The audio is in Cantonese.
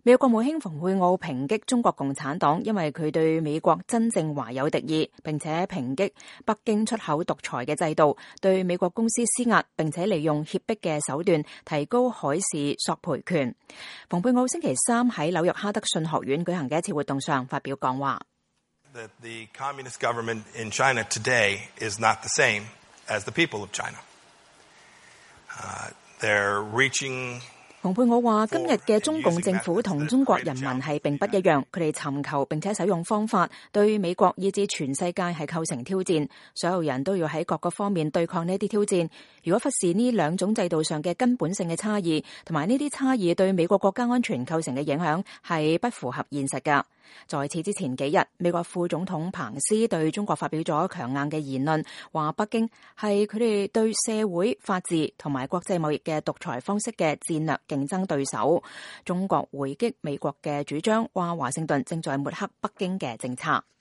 美國國務卿蓬佩奧抨擊中國共產黨，因為佢對美國真正懷有敵意，並且抨擊北京出口獨裁嘅制度，對美國公司施壓，並且利用脅迫嘅手段提高海事索賠權。蓬佩奧星期三喺紐約哈德遜學院舉行嘅一次活動上發表講話。 The communist government in China today is not the same as the people of China. They're reaching 蓬佩奧話：今日嘅中共政府同中國人民係並不一樣，佢哋尋求並且使用方法對美國以至全世界係構成挑戰，所有人都要喺各個方面對抗呢啲挑戰。如果忽視呢兩種制度上嘅根本性嘅差異，同埋呢啲差異對美國國家安全構成嘅影響係不符合現實㗎。在此之前幾日，美國副總統彭斯對中國發表咗強硬嘅言論，話北京係佢哋對社會法治同埋國際貿易嘅獨裁方式嘅戰略競爭對手。中國回擊美國嘅主張，話華盛頓正在抹黑北京嘅政策。